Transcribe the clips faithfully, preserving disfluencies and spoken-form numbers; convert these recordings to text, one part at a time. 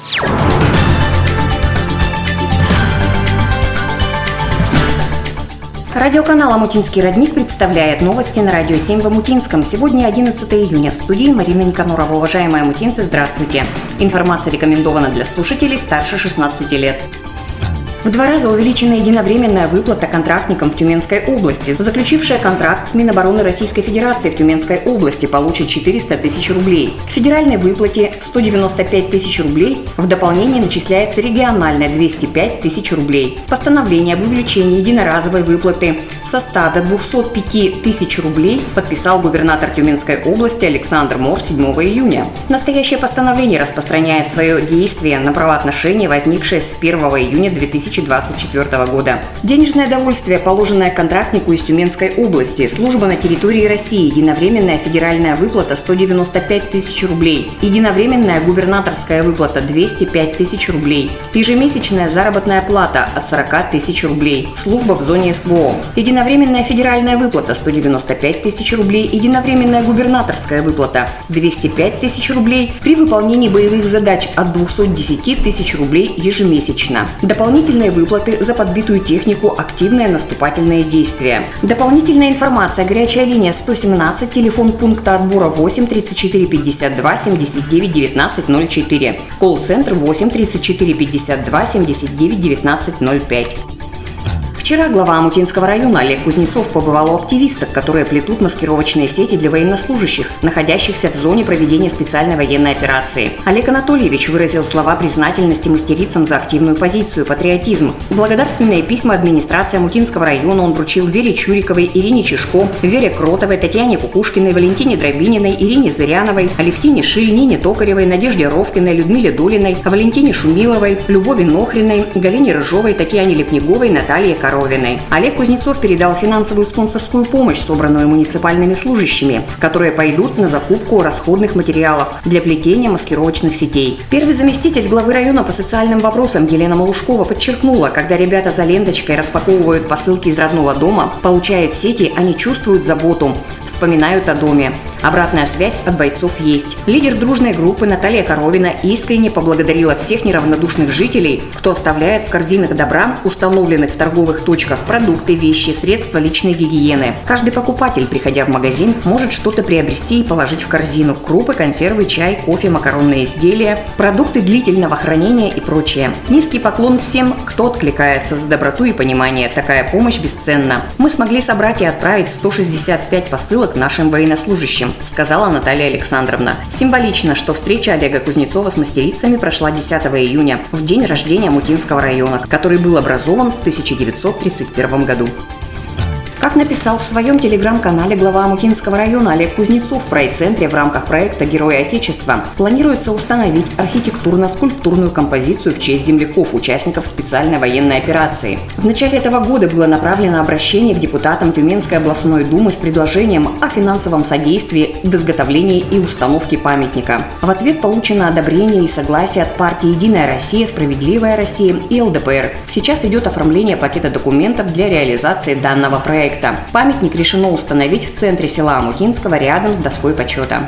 Радиоканал «Омутинский родник» представляет новости на Радио семь в Омутинском. Сегодня одиннадцатое июня. В студии Марина Никонорова. Уважаемые омутинцы, здравствуйте. Информация рекомендована для слушателей старше шестнадцати лет. В два раза увеличена единовременная выплата контрактникам в Тюменской области. Заключившая контракт с Минобороны Российской Федерации в Тюменской области получит четыреста тысяч рублей. К федеральной выплате сто девяносто пять тысяч рублей в дополнение начисляется региональная двести пять тысяч рублей. Постановление об увеличении единоразовой выплаты со ста до двухсот пяти тысяч рублей подписал губернатор Тюменской области Александр Мор седьмого июня. Настоящее постановление распространяет свое действие на правоотношения, возникшие с первого июня две тысячи двадцать четвёртого года. Денежное довольствие, положенное контрактнику из Тюменской области, служба на территории России, единовременная федеральная выплата сто девяносто пять тысяч рублей, единовременная губернаторская выплата двести пять тысяч рублей, ежемесячная заработная плата от сорока тысяч рублей, служба в зоне СВО, единовременная федеральная выплата сто девяносто пять тысяч рублей, единовременная губернаторская выплата двести пять тысяч рублей при выполнении боевых задач от двухсот десяти тысяч рублей ежемесячно. Дополнительные выплаты за подбитую технику, активное наступательное действие. Дополнительная информация. Горячая линия сто семнадцать, телефон пункта отбора восемь тридцать четыре пятьдесят два семьдесят девять девятнадцать ноль четыре. Колл-центр восемь тридцать четыре пятьдесят два семьдесят девять девятнадцать ноль пять. Вчера глава Омутинского района Олег Кузнецов побывал у активисток, которые плетут маскировочные сети для военнослужащих, находящихся в зоне проведения специальной военной операции. Олег Анатольевич выразил слова признательности мастерицам за активную позицию, патриотизм. Благодарственные письма администрации Омутинского района он вручил Вере Чуриковой, Ирине Чешко, Вере Кротовой, Татьяне Кукушкиной, Валентине Дробининой, Ирине Зыряновой, Алевтине Шиль, Нине Токаревой, Надежде Ровкиной, Людмиле Долиной, Валентине Шумиловой, Любови Нохриной, Галине Рыжовой, Татьяне Лепниговой, Наталье Коровиной. Олег Кузнецов передал финансовую спонсорскую помощь, собранную муниципальными служащими, которые пойдут на закупку расходных материалов для плетения маскировочных сетей. Первый заместитель главы района по социальным вопросам Елена Малушкова подчеркнула, когда ребята за ленточкой распаковывают посылки из родного дома, получают сети, они чувствуют заботу, вспоминают о доме. Обратная связь от бойцов есть. Лидер дружной группы Наталья Коровина искренне поблагодарила всех неравнодушных жителей, кто оставляет в корзинах добра, установленных в торговых точках, продукты, вещи, средства личной гигиены. Каждый покупатель, приходя в магазин, может что-то приобрести и положить в корзину: крупы, консервы, чай, кофе, макаронные изделия, продукты длительного хранения и прочее. Низкий поклон всем, кто откликается за доброту и понимание. Такая помощь бесценна. Мы смогли собрать и отправить сто шестьдесят пять посылок нашим военнослужащим, сказала Наталья Александровна. Символично, что встреча Олега Кузнецова с мастерицами прошла десятого июня, в день рождения Омутинского района, который был образован в тысяча девятьсот тридцать первом году. Как написал в своем телеграм-канале глава Омутинского района Олег Кузнецов, в райцентре в рамках проекта «Герои Отечества» планируется установить архитектурно-скульптурную композицию в честь земляков, участников специальной военной операции. В начале этого года было направлено обращение к депутатам Тюменской областной думы с предложением о финансовом содействии в изготовлении и установке памятника. В ответ получено одобрение и согласие от партии «Единая Россия», «Справедливая Россия» и эл дэ пэ эр. Сейчас идет оформление пакета документов для реализации данного проекта. Памятник решено установить в центре села Омутинского рядом с доской почета.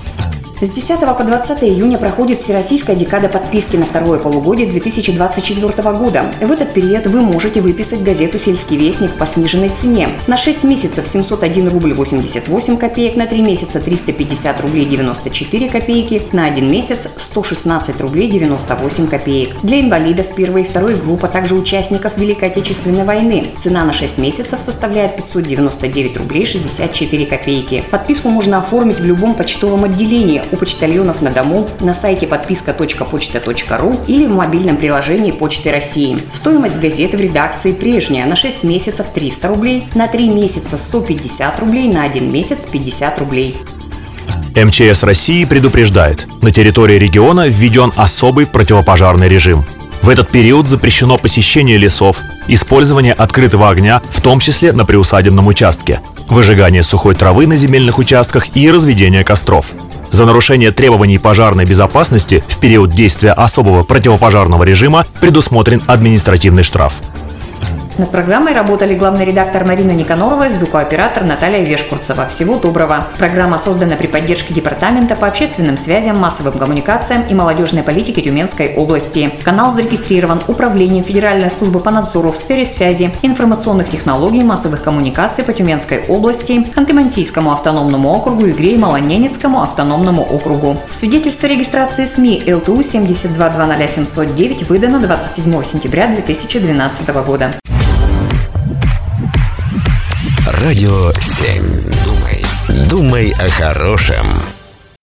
С десятого по двадцатое июня проходит Всероссийская декада подписки на второе полугодие две тысячи двадцать четвёртого года. В этот период вы можете выписать газету «Сельский вестник» по сниженной цене. На шесть месяцев семьсот один рубль восемьдесят восемь копеек, на три месяца триста пятьдесят рублей девяносто четыре копейки, на один месяц сто шестнадцать рублей девяносто восемь копеек. Для инвалидов первой и второй группы, а также участников Великой Отечественной войны, цена на шесть месяцев составляет пятьсот девяносто девять рублей шестьдесят четыре копейки. Подписку можно оформить в любом почтовом отделении, у почтальонов на дому, на сайте подписка точка почта точка ру или в мобильном приложении Почты России. Стоимость газеты в редакции прежняя: на шесть месяцев триста рублей, на три месяца сто пятьдесят рублей, на один месяц пятьдесят рублей. эм че эс России предупреждает: на территории региона введен особый противопожарный режим. В этот период запрещено посещение лесов, использование открытого огня, в том числе на приусадебном участке, выжигание сухой травы на земельных участках и разведение костров. За нарушение требований пожарной безопасности в период действия особого противопожарного режима предусмотрен административный штраф. Над программой работали главный редактор Марина Никанорова и звукооператор Наталья Вешкурцева. Всего доброго. Программа создана при поддержке Департамента по общественным связям, массовым коммуникациям и молодежной политике Тюменской области. Канал зарегистрирован Управлением Федеральной службы по надзору в сфере связи, информационных технологий, массовых коммуникаций по Тюменской области, Ханты-Мансийскому автономному округу и Грей-Малоненецкому автономному округу. Свидетельство регистрации СМИ эл тэ у семь два два ноль семь ноль девять выдано двадцать седьмого сентября две тысячи двенадцатого года. Радио семь. Думай, думай о хорошем.